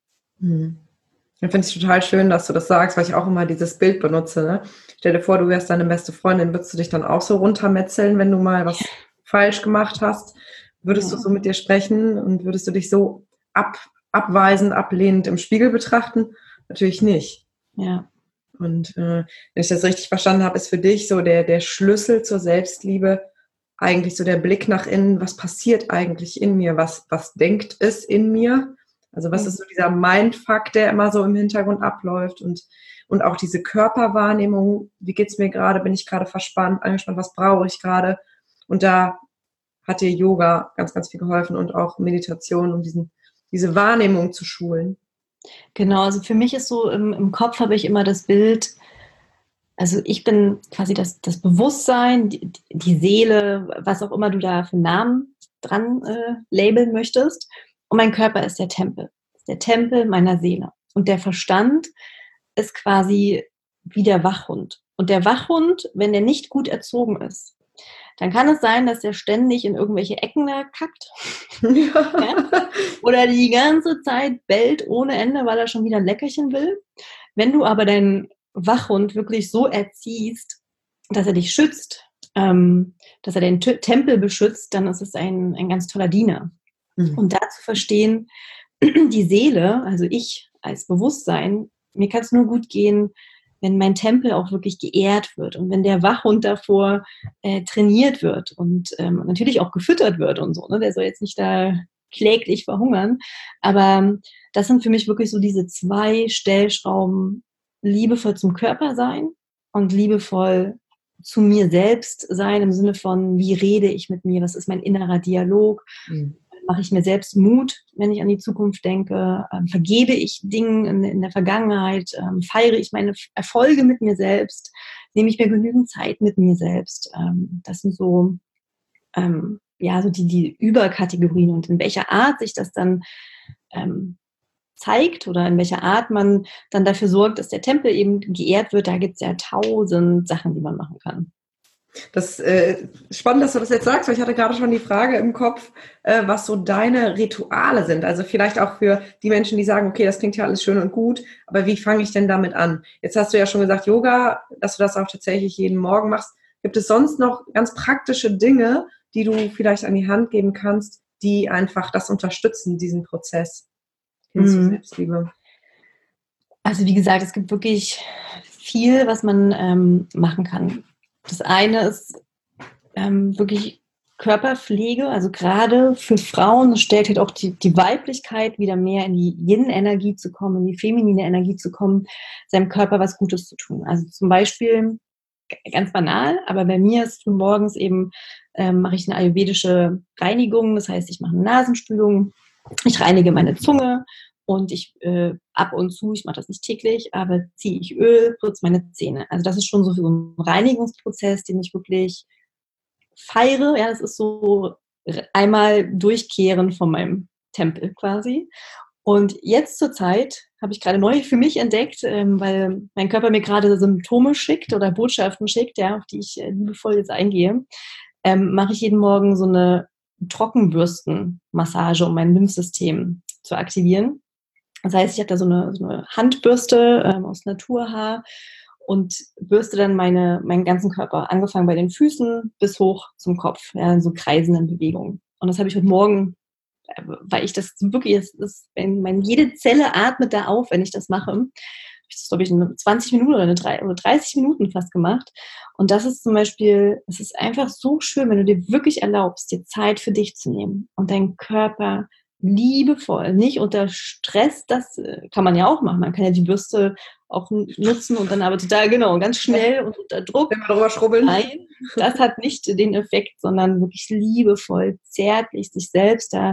Ich finde es total schön, dass du das sagst, weil ich auch immer dieses Bild benutze. Ne? Stell dir vor, du wärst deine beste Freundin, würdest du dich dann auch so runtermetzeln, wenn du mal was falsch gemacht hast? Würdest du so mit dir sprechen und würdest du dich so abweisend, ablehnend im Spiegel betrachten? Natürlich nicht. Ja. Und wenn ich das richtig verstanden habe, ist für dich so der Schlüssel zur Selbstliebe eigentlich so der Blick nach innen, was passiert eigentlich in mir, was denkt es in mir? Also was ist so dieser Mindfuck, der immer so im Hintergrund abläuft und auch diese Körperwahrnehmung, wie geht's mir gerade, bin ich gerade verspannt, angespannt, was brauche ich gerade? Und da hat dir Yoga ganz, ganz viel geholfen und auch Meditation, um diese Wahrnehmung zu schulen. Genau, also für mich ist so, im Kopf habe ich immer das Bild, also ich bin quasi das Bewusstsein, die Seele, was auch immer du da für Namen dran labeln möchtest. Und mein Körper ist der Tempel meiner Seele. Und der Verstand ist quasi wie der Wachhund. Und der Wachhund, wenn der nicht gut erzogen ist, dann kann es sein, dass der ständig in irgendwelche Ecken da kackt. Ja? Oder die ganze Zeit bellt ohne Ende, weil er schon wieder ein Leckerchen will. Wenn du aber deinen Wachhund wirklich so erziehst, dass er dich schützt, dass er den Tempel beschützt, dann ist es ein ganz toller Diener. Und da zu verstehen, die Seele, also ich als Bewusstsein, mir kann es nur gut gehen, wenn mein Tempel auch wirklich geehrt wird und wenn der Wachhund davor trainiert wird und natürlich auch gefüttert wird und so. Ne? Der soll jetzt nicht da kläglich verhungern. Aber das sind für mich wirklich so diese 2 Stellschrauben: liebevoll zum Körper sein und liebevoll zu mir selbst sein, im Sinne von, wie rede ich mit mir, was ist mein innerer Dialog, mache ich mir selbst Mut, wenn ich an die Zukunft denke, vergebe ich Dingen in der Vergangenheit, feiere ich meine Erfolge mit mir selbst, nehme ich mir genügend Zeit mit mir selbst. Das sind so, so die Überkategorien, und in welcher Art sich das dann zeigt oder in welcher Art man dann dafür sorgt, dass der Tempel eben geehrt wird, da gibt es ja 1000 Sachen, die man machen kann. Das spannend, dass du das jetzt sagst, weil ich hatte gerade schon die Frage im Kopf, was so deine Rituale sind. Also vielleicht auch für die Menschen, die sagen, okay, das klingt ja alles schön und gut, aber wie fange ich denn damit an? Jetzt hast du ja schon gesagt, Yoga, dass du das auch tatsächlich jeden Morgen machst. Gibt es sonst noch ganz praktische Dinge, die du vielleicht an die Hand geben kannst, die einfach das unterstützen, diesen Prozess hin zur Selbstliebe? Also wie gesagt, es gibt wirklich viel, was man machen kann. Das eine ist wirklich Körperpflege, also gerade für Frauen stellt halt auch die Weiblichkeit wieder mehr in die Yin-Energie zu kommen, in die feminine Energie zu kommen, seinem Körper was Gutes zu tun. Also zum Beispiel, ganz banal, aber bei mir ist morgens eben, mache ich eine ayurvedische Reinigung, das heißt, ich mache eine Nasenspülung, ich reinige meine Zunge und ich ab und zu, ich mache das nicht täglich, aber ziehe ich Öl, putze meine Zähne. Also das ist schon so ein Reinigungsprozess, den ich wirklich feiere. Ja, das ist so einmal durchkehren von meinem Tempel quasi. Und jetzt zur Zeit habe ich gerade neu für mich entdeckt, weil mein Körper mir gerade Symptome schickt oder Botschaften schickt, ja, auf die ich liebevoll jetzt eingehe, mache ich jeden Morgen so eine Trockenbürstenmassage, um mein Lymphsystem zu aktivieren. Das heißt, ich habe da so eine Handbürste aus Naturhaar und bürste dann meinen ganzen Körper, angefangen bei den Füßen bis hoch zum Kopf, ja, in so kreisenden Bewegungen. Und das habe ich heute Morgen, weil ich das wirklich, jede Zelle atmet da auf, wenn ich das mache. Ich das, glaube ich, in 20 Minuten oder 30 Minuten fast gemacht. Und das ist zum Beispiel, es ist einfach so schön, wenn du dir wirklich erlaubst, dir Zeit für dich zu nehmen und deinen Körper liebevoll, nicht unter Stress, das kann man ja auch machen. Man kann ja die Bürste auch nutzen und dann aber total, genau, ganz schnell und unter Druck. Wenn wir drüber schrubbeln. Nein, das hat nicht den Effekt, sondern wirklich liebevoll, zärtlich sich selbst da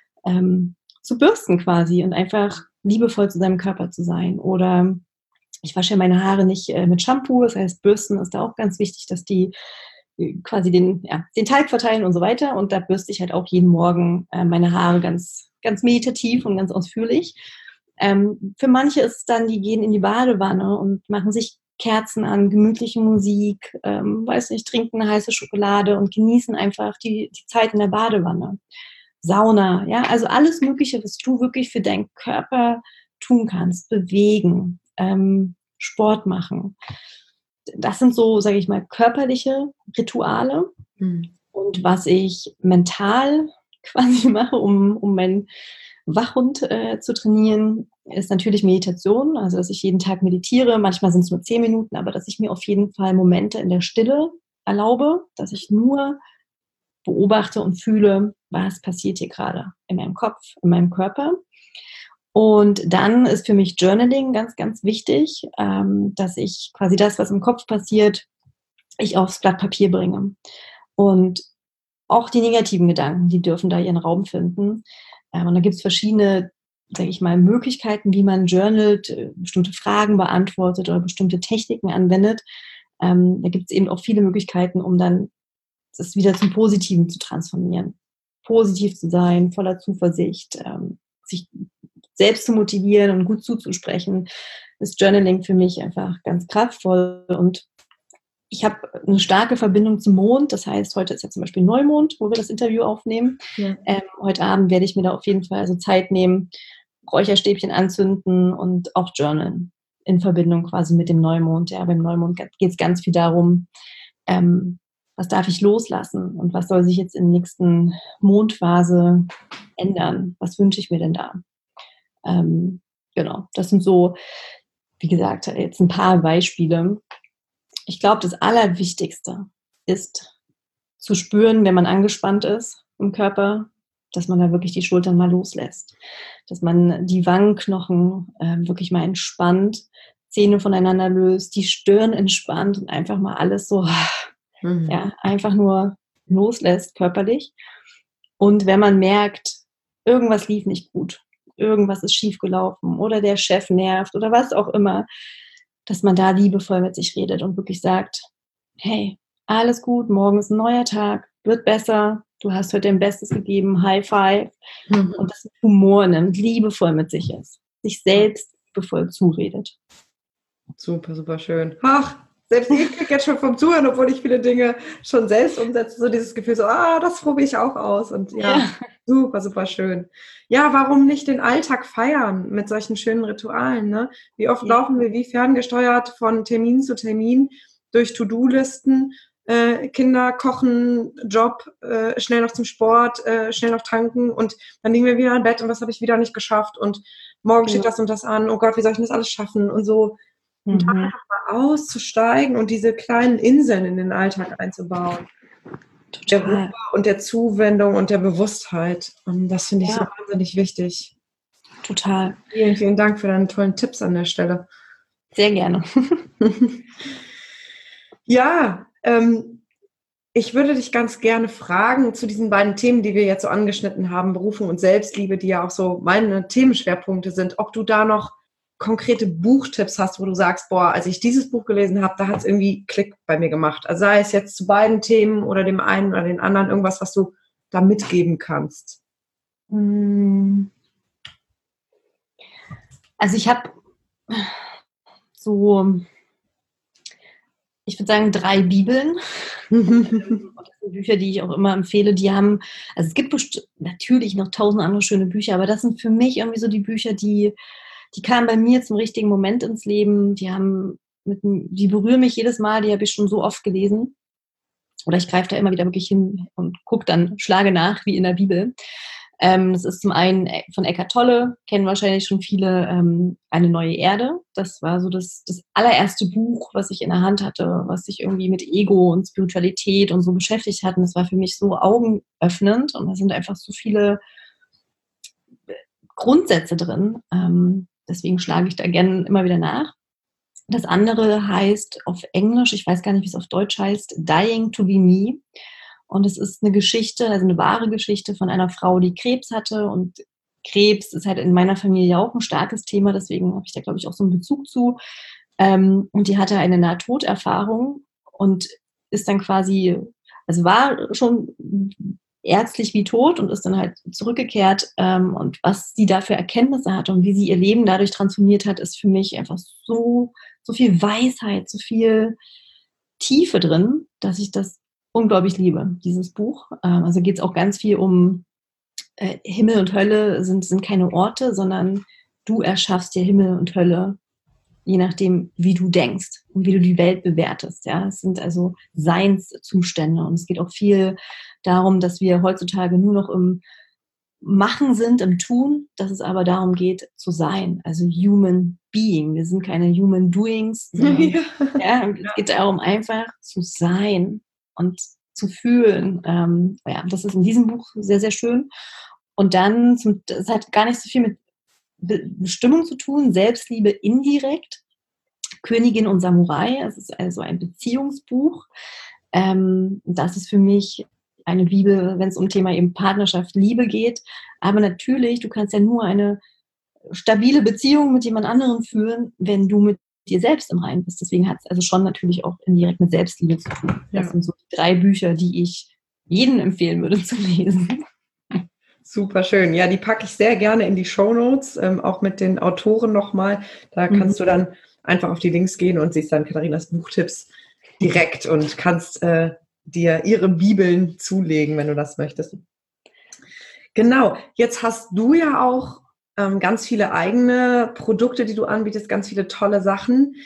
zu bürsten quasi und einfach liebevoll zu seinem Körper zu sein. Oder ich wasche meine Haare nicht mit Shampoo, das heißt, Bürsten ist da auch ganz wichtig, dass die quasi den Teig verteilen und so weiter. Und da bürste ich halt auch jeden Morgen meine Haare ganz, ganz meditativ und ganz ausführlich. Für manche ist es dann, die gehen in die Badewanne und machen sich Kerzen an, gemütliche Musik, weiß nicht, trinken eine heiße Schokolade und genießen einfach die Zeit in der Badewanne. Sauna, ja, also alles Mögliche, was du wirklich für deinen Körper tun kannst, bewegen, Sport machen. Das sind so, sage ich mal, körperliche Rituale. Und was ich mental quasi mache, um meinen Wachhund zu trainieren, ist natürlich Meditation. Also, dass ich jeden Tag meditiere. Manchmal sind es nur 10 Minuten, aber dass ich mir auf jeden Fall Momente in der Stille erlaube, dass ich nur beobachte und fühle, was passiert hier gerade in meinem Kopf, in meinem Körper. Und dann ist für mich Journaling ganz, ganz wichtig, dass ich quasi das, was im Kopf passiert, ich aufs Blatt Papier bringe. Und auch die negativen Gedanken, die dürfen da ihren Raum finden. Und da gibt es verschiedene, sage ich mal, Möglichkeiten, wie man journalt, bestimmte Fragen beantwortet oder bestimmte Techniken anwendet. Da gibt es eben auch viele Möglichkeiten, um dann das wieder zum Positiven zu transformieren. Positiv zu sein, voller Zuversicht, sich selbst zu motivieren und gut zuzusprechen, ist Journaling für mich einfach ganz kraftvoll. Und ich habe eine starke Verbindung zum Mond. Das heißt, heute ist ja zum Beispiel Neumond, wo wir das Interview aufnehmen. Ja. Heute Abend werde ich mir da auf jeden Fall also Zeit nehmen, Räucherstäbchen anzünden und auch journalen in Verbindung quasi mit dem Neumond. Ja, beim Neumond geht es ganz viel darum, was darf ich loslassen und was soll sich jetzt in der nächsten Mondphase ändern? Was wünsche ich mir denn da? Genau, das sind so, wie gesagt, jetzt ein paar Beispiele. Ich glaube, das Allerwichtigste ist zu spüren, wenn man angespannt ist im Körper, dass man da wirklich die Schultern mal loslässt. Dass man die Wangenknochen wirklich mal entspannt, Zähne voneinander löst, die Stirn entspannt und einfach mal alles so, ja, einfach nur loslässt körperlich. Und wenn man merkt, irgendwas lief nicht gut, irgendwas ist schiefgelaufen oder der Chef nervt oder was auch immer, dass man da liebevoll mit sich redet und wirklich sagt, hey, alles gut, morgen ist ein neuer Tag, wird besser, du hast heute dein Bestes gegeben, High Five. Und das mit Humor nimmt, liebevoll mit sich ist, sich selbst liebevoll zuredet. Super, super schön. Ach, selbst ich kriege jetzt schon vom Zuhören, obwohl ich viele Dinge schon selbst umsetze, so dieses Gefühl, so, das probiere ich auch aus. Und ja, super, super schön. Ja, warum nicht den Alltag feiern mit solchen schönen Ritualen? Ne? Wie oft laufen wir wie ferngesteuert von Termin zu Termin durch To-Do-Listen, Kinder, Kochen, Job, schnell noch zum Sport, schnell noch tanken und dann liegen wir wieder im Bett und was habe ich wieder nicht geschafft und morgen steht das und das an, oh Gott, wie soll ich denn das alles schaffen und so. Und da einfach mal auszusteigen und diese kleinen Inseln in den Alltag einzubauen. Der Ruhe und der Zuwendung und der Bewusstheit. Und das finde ich so wahnsinnig wichtig. Total. Vielen, vielen Dank für deine tollen Tipps an der Stelle. Sehr gerne. Ja, ich würde dich ganz gerne fragen zu diesen beiden Themen, die wir jetzt so angeschnitten haben, Berufung und Selbstliebe, die ja auch so meine Themenschwerpunkte sind, ob du da noch konkrete Buchtipps hast, wo du sagst, boah, als ich dieses Buch gelesen habe, da hat es irgendwie Klick bei mir gemacht. Also sei es jetzt zu beiden Themen oder dem einen oder den anderen, irgendwas, was du da mitgeben kannst. Also ich habe so, ich würde sagen, 3 Bibeln. Und das sind Bücher, die ich auch immer empfehle. Die haben, also es gibt natürlich noch 1000 andere schöne Bücher, aber das sind für mich irgendwie so die Bücher, die kamen bei mir zum richtigen Moment ins Leben. Die berühren mich jedes Mal, die habe ich schon so oft gelesen. Oder ich greife da immer wieder wirklich hin und schlage nach, wie in der Bibel. Das ist zum einen von Eckhart Tolle, kennen wahrscheinlich schon viele, Eine neue Erde. Das war so das allererste Buch, was ich in der Hand hatte, was sich irgendwie mit Ego und Spiritualität und so beschäftigt hat. Und das war für mich so augenöffnend und da sind einfach so viele Grundsätze drin. Deswegen schlage ich da gerne immer wieder nach. Das andere heißt auf Englisch, ich weiß gar nicht, wie es auf Deutsch heißt, Dying to be Me. Und es ist eine Geschichte, also eine wahre Geschichte von einer Frau, die Krebs hatte. Und Krebs ist halt in meiner Familie auch ein starkes Thema, deswegen habe ich da, glaube ich, auch so einen Bezug zu. Und die hatte eine Nahtoderfahrung und ist dann quasi, also war schon ärztlich wie tot und ist dann halt zurückgekehrt. Und was sie da für Erkenntnisse hat und wie sie ihr Leben dadurch transformiert hat, ist für mich einfach so viel Weisheit, so viel Tiefe drin, dass ich das unglaublich liebe, dieses Buch. Also geht es auch ganz viel um Himmel und Hölle sind keine Orte, sondern du erschaffst dir Himmel und Hölle, je nachdem, wie du denkst und wie du die Welt bewertest. Ja? Es sind also Seinszustände und es geht auch viel darum, dass wir heutzutage nur noch im Machen sind, im Tun, dass es aber darum geht, zu sein, also Human Being. Wir sind keine Human Doings, sondern es geht darum, einfach zu sein und zu fühlen. Das ist in diesem Buch sehr, sehr schön. Und dann, es hat gar nicht so viel mit Bestimmung zu tun, Selbstliebe indirekt, Königin und Samurai, es ist also ein Beziehungsbuch. Das ist für mich eine Bibel, wenn es um Thema eben Partnerschaft, Liebe geht. Aber natürlich, du kannst ja nur eine stabile Beziehung mit jemand anderem führen, wenn du mit dir selbst im Reinen bist. Deswegen hat es also schon natürlich auch indirekt mit Selbstliebe zu tun. Das sind so die 3 Bücher, die ich jedem empfehlen würde zu lesen. Super schön. Ja, die packe ich sehr gerne in die Shownotes, auch mit den Autoren nochmal. Da kannst du dann einfach auf die Links gehen und siehst dann Katharinas Buchtipps direkt und kannst dir ihre Bibeln zulegen, wenn du das möchtest. Genau, jetzt hast du ja auch ganz viele eigene Produkte, die du anbietest, ganz viele tolle Sachen.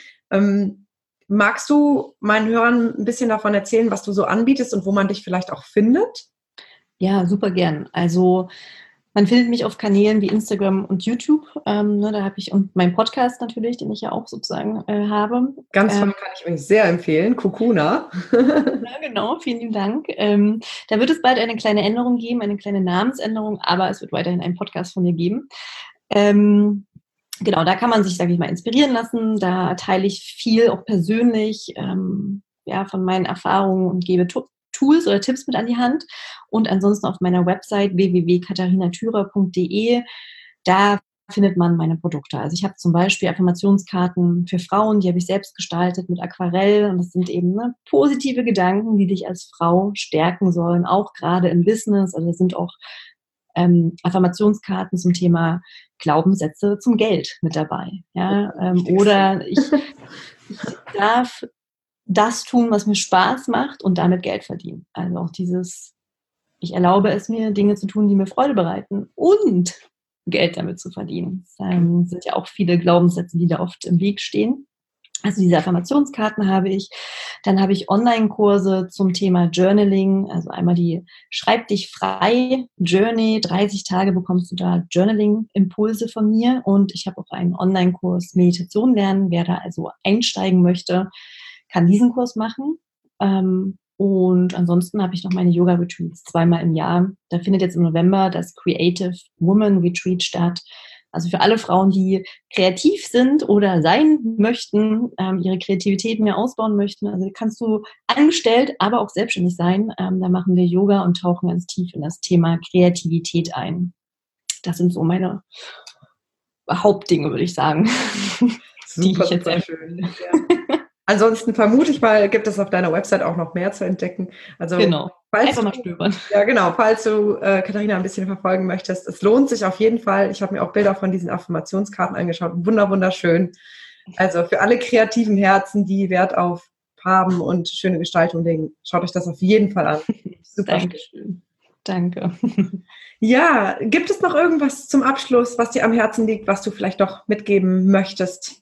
Magst du meinen Hörern ein bisschen davon erzählen, was du so anbietest und wo man dich vielleicht auch findet? Ja, super gern. Also man findet mich auf Kanälen wie Instagram und YouTube. Da habe ich und meinen Podcast natürlich, den ich ja auch sozusagen habe. Ganz toll, kann ich übrigens sehr empfehlen. Kukuna. Ja, genau, vielen lieben Dank. Da wird es bald eine kleine Änderung geben, eine kleine Namensänderung, aber es wird weiterhin einen Podcast von mir geben. Genau, da kann man sich, sage ich mal, inspirieren lassen. Da teile ich viel auch persönlich von meinen Erfahrungen und gebe Tools oder Tipps mit an die Hand. Und ansonsten auf meiner Website www.katharinatürer.de, da findet man meine Produkte. Also ich habe zum Beispiel Affirmationskarten für Frauen, die habe ich selbst gestaltet mit Aquarell. Und das sind eben positive Gedanken, die dich als Frau stärken sollen, auch gerade im Business. Also das sind auch Affirmationskarten zum Thema Glaubenssätze zum Geld mit dabei. Ja? Oder ich darf das tun, was mir Spaß macht und damit Geld verdienen. Also auch dieses, ich erlaube es mir, Dinge zu tun, die mir Freude bereiten und Geld damit zu verdienen. Das sind ja auch viele Glaubenssätze, die da oft im Weg stehen. Also diese Affirmationskarten habe ich. Dann habe ich Online-Kurse zum Thema Journaling. Also einmal die Schreib dich frei Journey. 30 Tage bekommst du da Journaling-Impulse von mir. Und ich habe auch einen Online-Kurs Meditation lernen. Wer da also einsteigen möchte, kann diesen Kurs machen. Und ansonsten habe ich noch meine Yoga-Retreats 2-mal im Jahr. Da findet jetzt im November das Creative Woman Retreat statt. Also für alle Frauen, die kreativ sind oder sein möchten, ihre Kreativität mehr ausbauen möchten. Also kannst du angestellt, aber auch selbstständig sein. Da machen wir Yoga und tauchen ganz tief in das Thema Kreativität ein. Das sind so meine Hauptdinge, würde ich sagen. Super, super schön. Ja. Ansonsten vermute ich mal, gibt es auf deiner Website auch noch mehr zu entdecken. Also genau. Einfach mal stöbern. Ja, genau. Falls du Katharina ein bisschen verfolgen möchtest, es lohnt sich auf jeden Fall. Ich habe mir auch Bilder von diesen Affirmationskarten angeschaut. Wunderschön. Also für alle kreativen Herzen, die Wert auf Farben und schöne Gestaltung legen, schaut euch das auf jeden Fall an. Super. Dankeschön. Danke. Ja, gibt es noch irgendwas zum Abschluss, was dir am Herzen liegt, was du vielleicht doch mitgeben möchtest?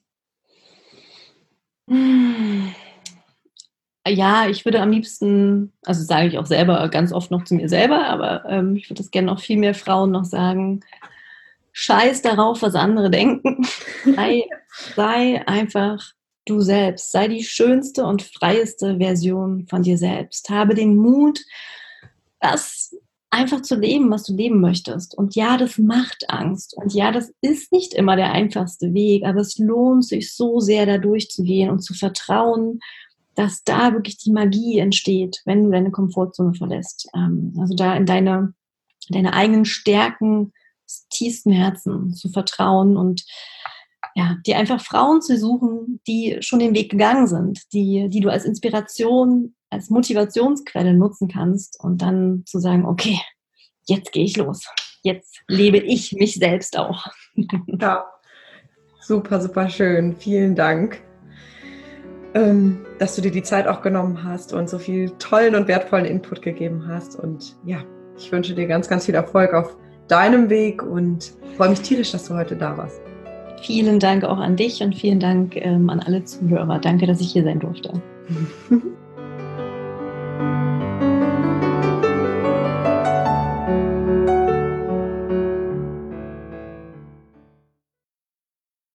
Ja, ich würde am liebsten, also sage ich auch selber ganz oft noch zu mir selber, aber ich würde das gerne noch viel mehr Frauen noch sagen, scheiß darauf, was andere denken. Sei einfach du selbst. Sei die schönste und freieste Version von dir selbst. Habe den Mut, das einfach zu leben, was du leben möchtest. Und ja, das macht Angst. Und ja, das ist nicht immer der einfachste Weg, aber es lohnt sich so sehr, da durchzugehen und zu vertrauen, dass da wirklich die Magie entsteht, wenn du deine Komfortzone verlässt. Also da in deine eigenen Stärken des tiefsten Herzen zu vertrauen und ja, dir einfach Frauen zu suchen, die schon den Weg gegangen sind, die du als Inspiration, als Motivationsquelle nutzen kannst und dann zu sagen, okay, jetzt gehe ich los. Jetzt lebe ich mich selbst auch. Ja, super schön. Vielen Dank, dass du dir die Zeit auch genommen hast und so viel tollen und wertvollen Input gegeben hast. Und ja, ich wünsche dir ganz viel Erfolg auf deinem Weg und freue mich tierisch, dass du heute da warst. Vielen Dank auch an dich und vielen Dank an alle Zuhörer. Danke, dass ich hier sein durfte.